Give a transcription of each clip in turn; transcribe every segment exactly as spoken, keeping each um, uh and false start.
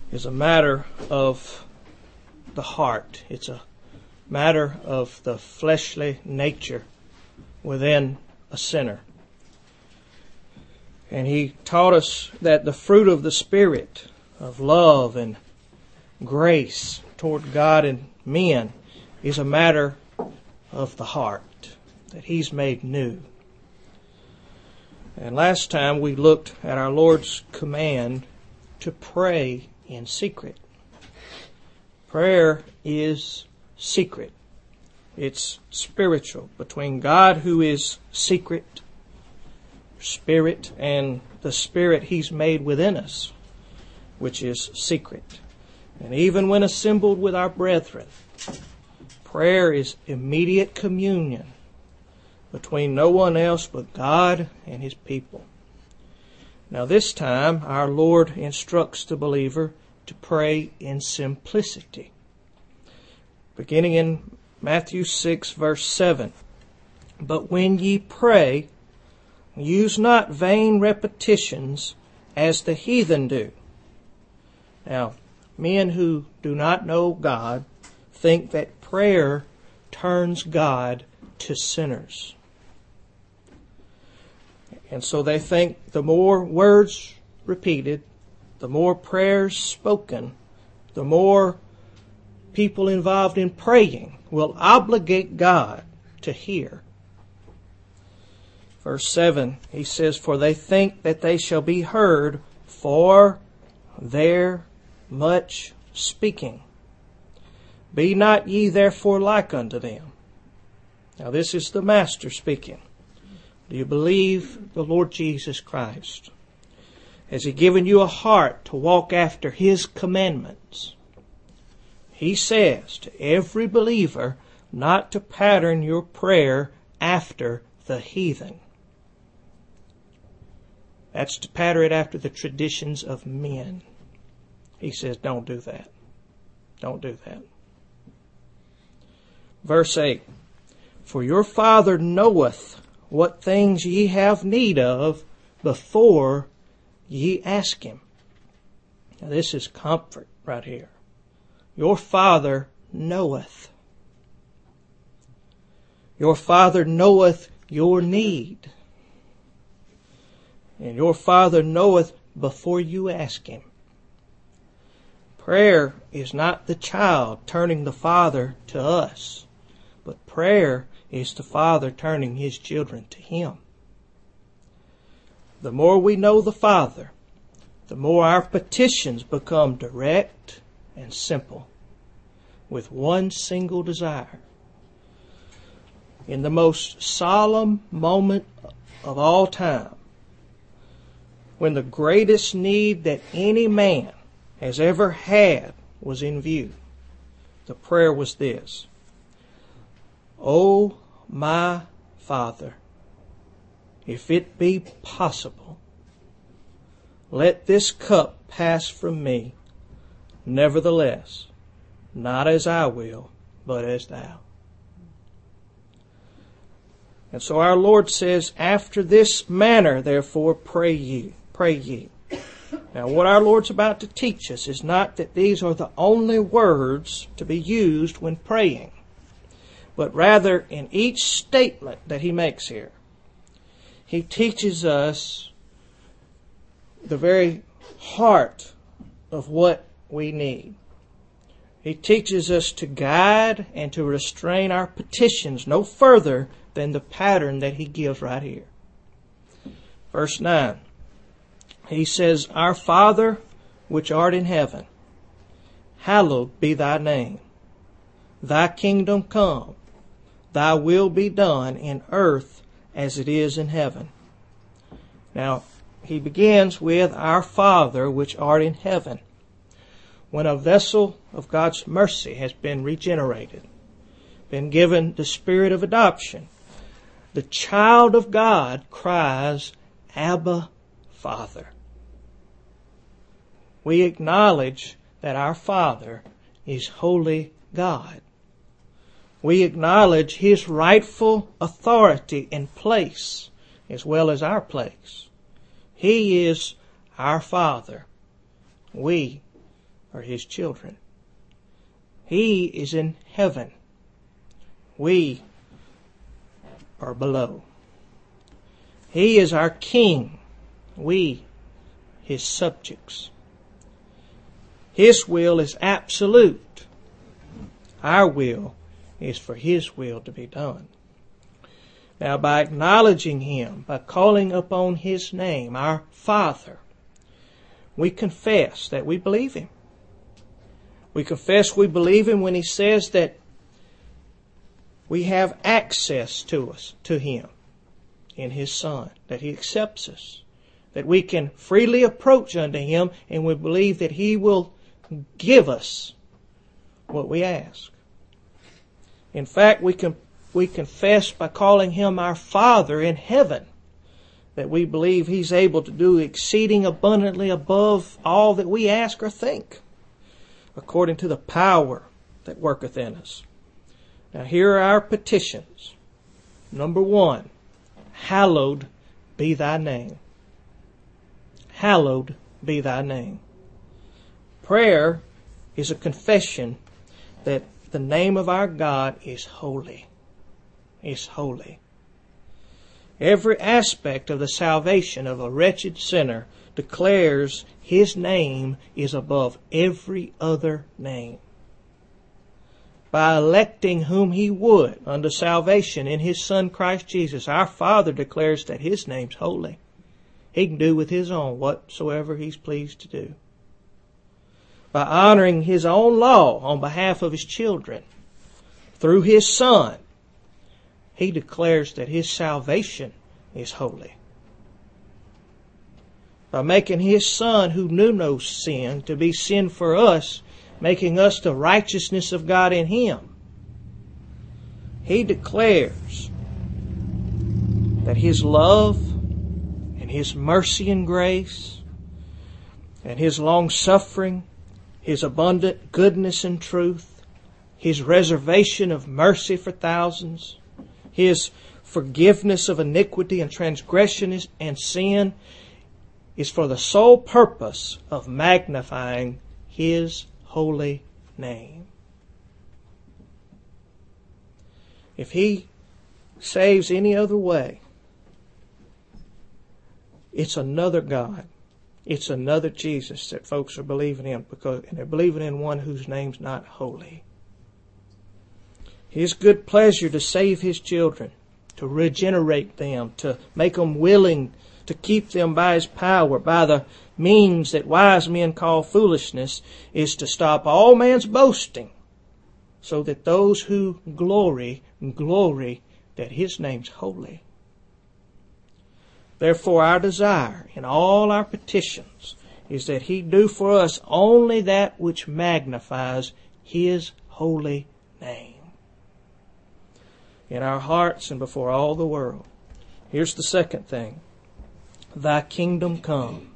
is a matter of the heart. It's a matter of the fleshly nature within a sinner. And he taught us that the fruit of the Spirit, of love and grace toward God and men, is a matter of the heart, that He's made new. And last time we looked at our Lord's command to pray in secret. Prayer is secret. It's spiritual, between God, who is secret, Spirit, and the Spirit He's made within us, which is secret. And even when assembled with our brethren, prayer is immediate communion between no one else but God and His people. Now this time, our Lord instructs the believer to pray in simplicity. Beginning in Matthew six, verse seven. But when ye pray, use not vain repetitions as the heathen do. Now, men who do not know God think that prayer turns God to sinners. And so they think the more words repeated, the more prayers spoken, the more people involved in praying will obligate God to hear. Verse seven, he says, For they think that they shall be heard for their much speaking. Be not ye therefore like unto them. Now this is the Master speaking. Do you believe the Lord Jesus Christ? Has He given you a heart to walk after His commandments? He says to every believer not to pattern your prayer after the heathen. That's to pattern it after the traditions of men. He says, don't do that. Don't do that. Verse eight, For your Father knoweth what things ye have need of before ye ask Him. Now this is comfort right here. Your Father knoweth. Your Father knoweth your need. And your Father knoweth before you ask Him. Prayer is not the child turning the Father to us, but prayer is the Father turning His children to Him. The more we know the Father, the more our petitions become direct and simple, with one single desire. In the most solemn moment of all time, when the greatest need that any man has ever had was in view, the prayer was this: O my Father, if it be possible, let this cup pass from me. Nevertheless, not as I will, but as Thou. And so our Lord says, after this manner, therefore, pray ye, pray ye. Now, what our Lord's about to teach us is not that these are the only words to be used when praying, but rather in each statement that He makes here, He teaches us the very heart of what we need. He teaches us to guide and to restrain our petitions no further than the pattern that He gives right here. Verse nine, He says, Our Father, which art in heaven, hallowed be Thy name. Thy kingdom come. Thy will be done in earth as it is in heaven. Now, He begins with Our Father, which art in heaven. When a vessel of God's mercy has been regenerated, been given the spirit of adoption, the child of God cries, Abba, Father. We acknowledge that our Father is holy God. We acknowledge His rightful authority and place as well as our place. He is our Father. We are His children. He is in heaven. We are below. He is our King. We, His subjects. His will is absolute. Our will is for His will to be done. Now, by acknowledging Him, by calling upon His name, our Father, we confess that we believe Him. We confess we believe Him when He says that we have access to us, to Him, in His Son, that He accepts us, that we can freely approach unto Him, and we believe that He will give us what we ask. In fact, we can we confess by calling Him our Father in heaven, that we believe He's able to do exceeding abundantly above all that we ask or think, according to the power that worketh in us. Now here are our petitions. Number one, hallowed be Thy name. Hallowed be Thy name. Prayer is a confession that the name of our God is holy. Is holy. Every aspect of the salvation of a wretched sinner declares His name is above every other name. By electing whom He would unto salvation in His Son Christ Jesus, our Father declares that His name's holy. He can do with His own whatsoever He's pleased to do. By honoring His own law on behalf of His children through His Son, He declares that His salvation is holy. By making His Son, who knew no sin, to be sin for us, making us the righteousness of God in Him, He declares that His love and His mercy and grace and His long-suffering, His abundant goodness and truth, His reservation of mercy for thousands, His forgiveness of iniquity and transgression and sin is for the sole purpose of magnifying His holy name. If He saves any other way, it's another God. It's another Jesus that folks are believing in, because and they're believing in one whose name's not holy. His good pleasure to save His children, to regenerate them, to make them willing, to keep them by His power, by the means that wise men call foolishness, is to stop all man's boasting, so that those who glory, glory that His name's holy. Therefore, our desire in all our petitions is that He do for us only that which magnifies His holy name in our hearts and before all the world. Here's the second thing. Thy kingdom come.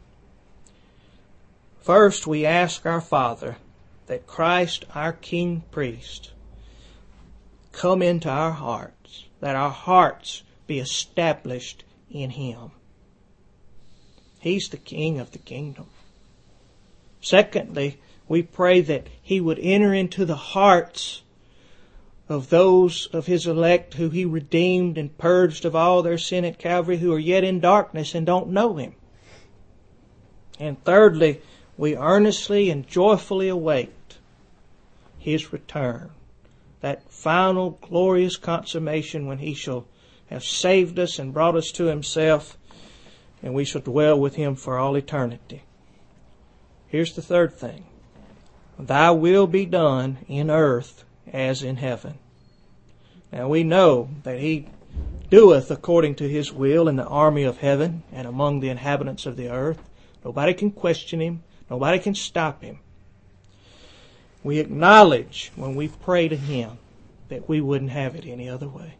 First, we ask our Father that Christ, our King Priest, come into our hearts, that our hearts be established in Him. He's the King of the kingdom. Secondly, we pray that He would enter into the hearts of those of His elect who He redeemed and purged of all their sin at Calvary, who are yet in darkness and don't know Him. And thirdly, we earnestly and joyfully await His return, that final glorious consummation when He shall have saved us and brought us to Himself, and we shall dwell with Him for all eternity. Here's the third thing. Thy will be done in earth as in heaven. Now we know that He doeth according to His will in the army of heaven and among the inhabitants of the earth. Nobody can question Him. Nobody can stop Him. We acknowledge when we pray to Him that we wouldn't have it any other way.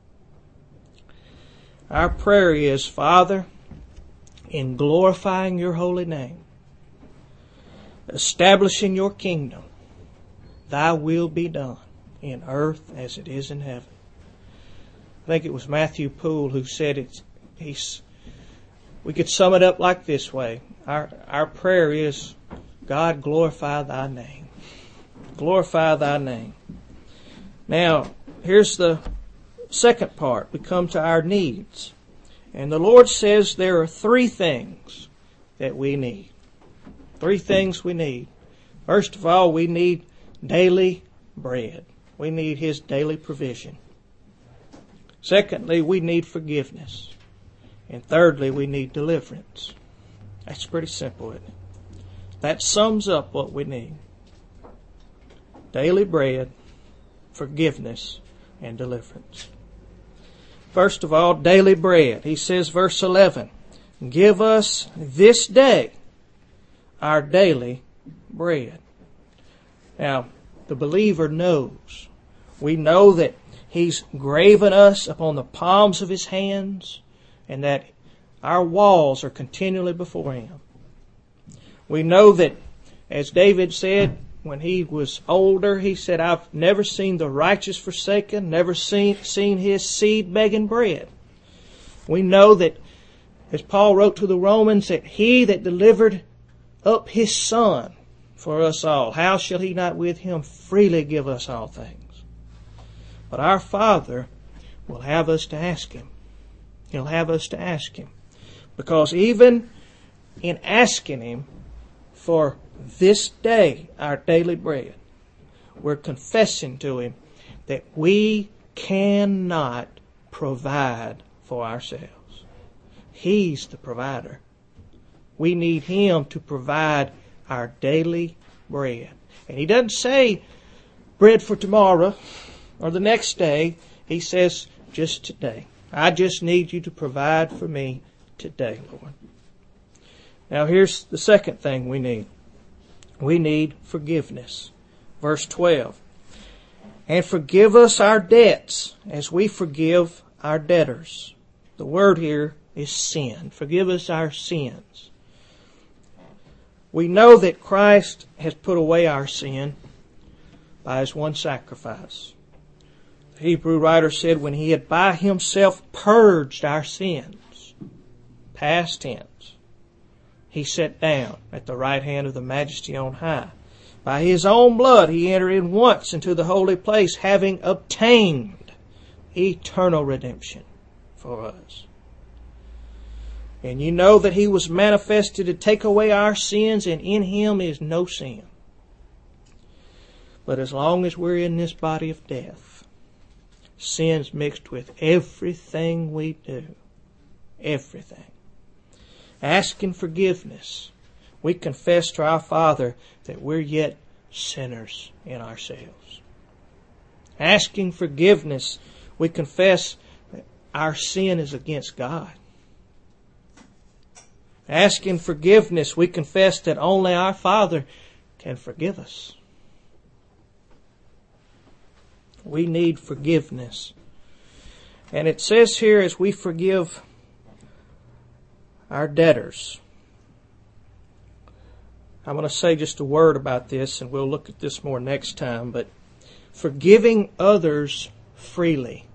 Our prayer is, Father, in glorifying Your holy name, establishing Your kingdom, Thy will be done in earth as it is in heaven. I think it was Matthew Poole who said it. He's, we could sum it up like this way. Our, our prayer is God, glorify thy name. Glorify thy name. Now, here's the second part. We come to our needs. And the Lord says there are three things that we need. Three things we need. First of all, we need daily bread. We need His daily provision. Secondly, we need forgiveness. And thirdly, we need deliverance. That's pretty simple, isn't it? That sums up what we need. Daily bread, forgiveness, and deliverance. First of all, daily bread. He says, verse eleven, give us this day our daily bread. Now, the believer knows. We know that He's graven us upon the palms of His hands and that our walls are continually before Him. We know that, as David said when he was older, he said, I've never seen the righteous forsaken, never seen, seen his seed begging bread. We know that, as Paul wrote to the Romans, that He that delivered up His Son for us all, how shall He not with Him freely give us all things? But our Father will have us to ask Him. He'll have us to ask Him. Because even in asking Him for this day, our daily bread, we're confessing to Him that we cannot provide for ourselves. He's the provider. We need Him to provide our daily bread. And He doesn't say bread for tomorrow or the next day. He says just today. I just need you to provide for me today, Lord. Now here's the second thing we need. We need forgiveness. Verse twelve. And forgive us our debts as we forgive our debtors. The word here is sin. Forgive us our sins. We know that Christ has put away our sin by His one sacrifice. The Hebrew writer said when He had by Himself purged our sins, past tense, He sat down at the right hand of the Majesty on high. By His own blood He entered in once into the holy place, having obtained eternal redemption for us. And you know that He was manifested to take away our sins, and in Him is no sin. But as long as we're in this body of death, sin's mixed with everything we do. Everything. Asking forgiveness, we confess to our Father that we're yet sinners in ourselves. Asking forgiveness, we confess that our sin is against God. Asking forgiveness, we confess that only our Father can forgive us. We need forgiveness. And it says here, as we forgive our debtors. I'm going to say just a word about this, and we'll look at this more next time, but forgiving others freely.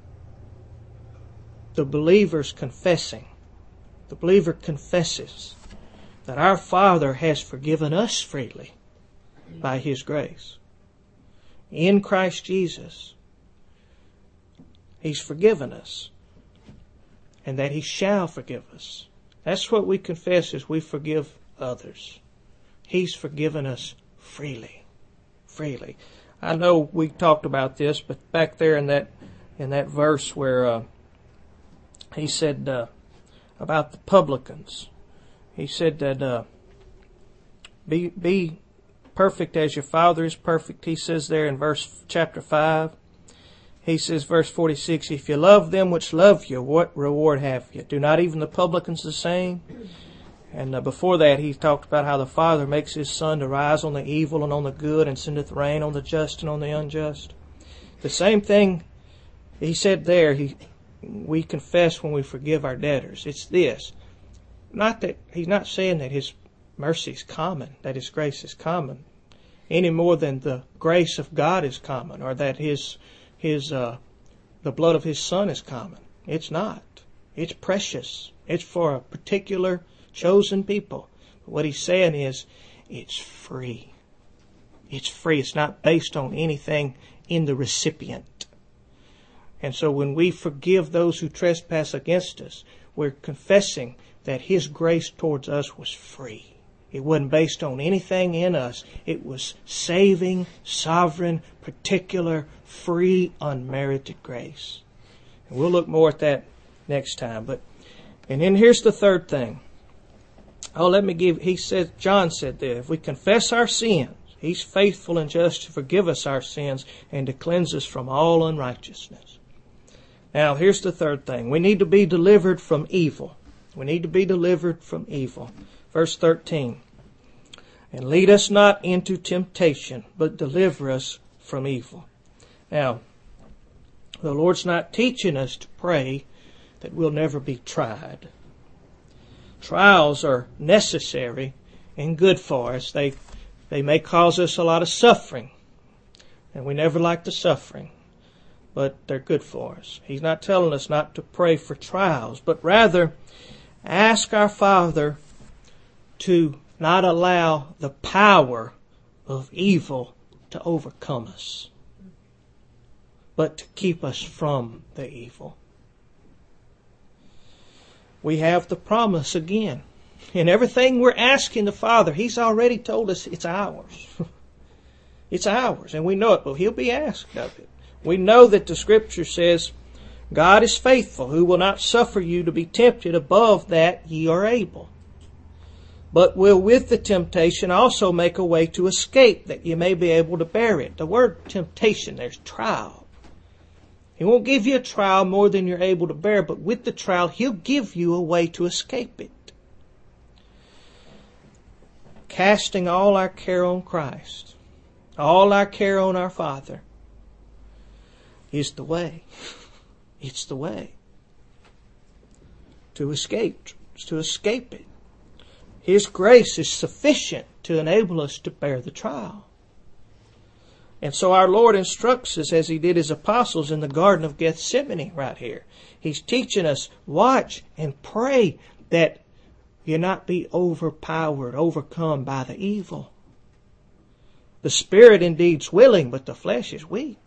The believer's confessing. The believer confesses that our Father has forgiven us freely by His grace. In Christ Jesus, He's forgiven us, and that He shall forgive us. That's what we confess as we forgive others. He's forgiven us freely. Freely. I know we talked about this, but back there in that in that verse where uh, he said uh, about the publicans, he said that uh, be be perfect as your Father is perfect. He says there in verse chapter five. He says, verse forty-six, if you love them which love you, what reward have you? Do not even the publicans the same? And uh, before that, he talked about how the Father makes His sun to rise on the evil and on the good, and sendeth rain on the just and on the unjust. The same thing he said there, he, we confess when we forgive our debtors. It's this. Not that he's not saying that His mercy is common, that His grace is common, any more than the grace of God is common, or that His His uh, the blood of His Son is common. It's not. It's precious. It's for a particular chosen people. But what He's saying is, it's free. It's free. It's not based on anything in the recipient. And so when we forgive those who trespass against us, we're confessing that His grace towards us was free. It wasn't based on anything in us. It was saving, sovereign, particular, free, unmerited grace. And we'll look more at that next time. But and then here's the third thing. Oh, let me give, he said, John said that if we confess our sins, He's faithful and just to forgive us our sins and to cleanse us from all unrighteousness. Now, here's the third thing. We need to be delivered from evil. We need to be delivered from evil. Verse thirteen. And lead us not into temptation, but deliver us from evil. Now, the Lord's not teaching us to pray that we'll never be tried. Trials are necessary and good for us. They, they may cause us a lot of suffering, and we never like the suffering, but they're good for us. He's not telling us not to pray for trials, but rather ask our Father to not allow the power of evil to overcome us, but to keep us from the evil. We have the promise again. In everything we're asking the Father, He's already told us it's ours. It's ours, and we know it, but He'll be asked of it. We know that the Scripture says, God is faithful, who will not suffer you to be tempted above that ye are able, but will with the temptation also make a way to escape, that you may be able to bear it. The word temptation, there's trial. He won't give you a trial more than you're able to bear, but with the trial, He'll give you a way to escape it. Casting all our care on Christ, all our care on our Father, is the way. It's the way to escape, to escape it. His grace is sufficient to enable us to bear the trial. And so our Lord instructs us as He did His apostles in the Garden of Gethsemane right here. He's teaching us, watch and pray that you not be overpowered, overcome by the evil. The spirit indeed's willing, but the flesh is weak.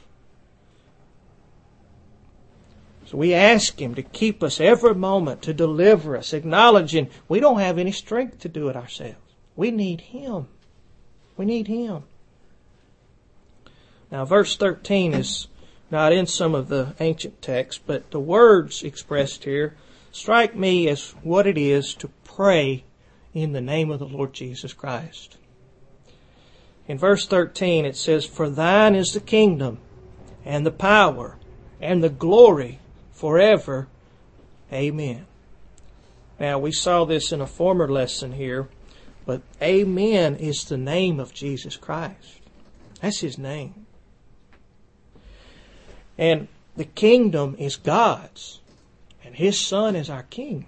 So we ask Him to keep us every moment, to deliver us, acknowledging we don't have any strength to do it ourselves. We need Him. We need Him. Now, verse thirteen is not in some of the ancient texts, but the words expressed here strike me as what it is to pray in the name of the Lord Jesus Christ. In verse thirteen it says, For thine is the kingdom, and the power, and the glory, forever. Amen. Now, we saw this in a former lesson here, but Amen is the name of Jesus Christ. That's His name. And the kingdom is God's, and His Son is our King.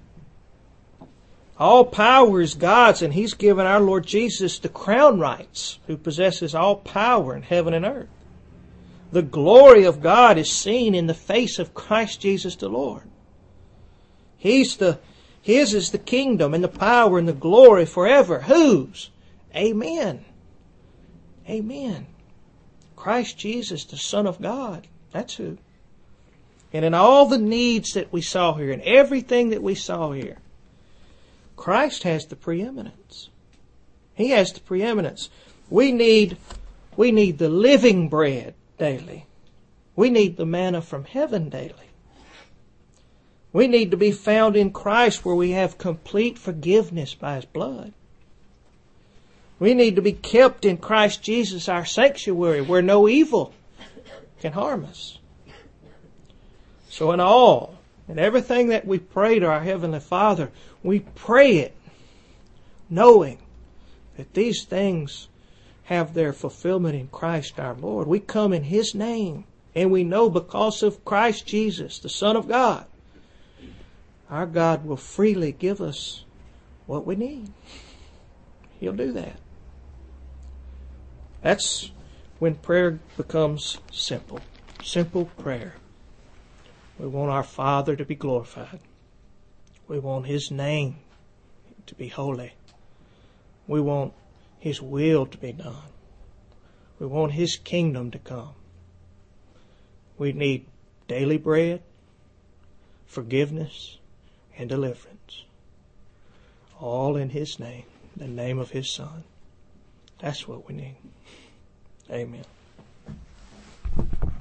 All power is God's, and He's given our Lord Jesus the crown rights, who possesses all power in heaven and earth. The glory of God is seen in the face of Christ Jesus the Lord. He's the, His is the kingdom and the power and the glory forever. Whose? Amen. Amen. Christ Jesus, the Son of God. That's who. And in all the needs that we saw here, and everything that we saw here, Christ has the preeminence. He has the preeminence. We need, we need the living bread daily. We need the manna from heaven daily. We need to be found in Christ, where we have complete forgiveness by His blood. We need to be kept in Christ Jesus, our sanctuary, where no evil can harm us. So in all, in everything that we pray to our Heavenly Father, we pray it knowing that these things have their fulfillment in Christ our Lord. We come in His name, and we know because of Christ Jesus, the Son of God, our God will freely give us what we need. He'll do that. That's when prayer becomes simple. Simple prayer. We want our Father to be glorified. We want His name to be holy. We want His will to be done. We want His kingdom to come. We need daily bread, forgiveness, and deliverance. All in His name, the name of His Son. That's what we need. Amen.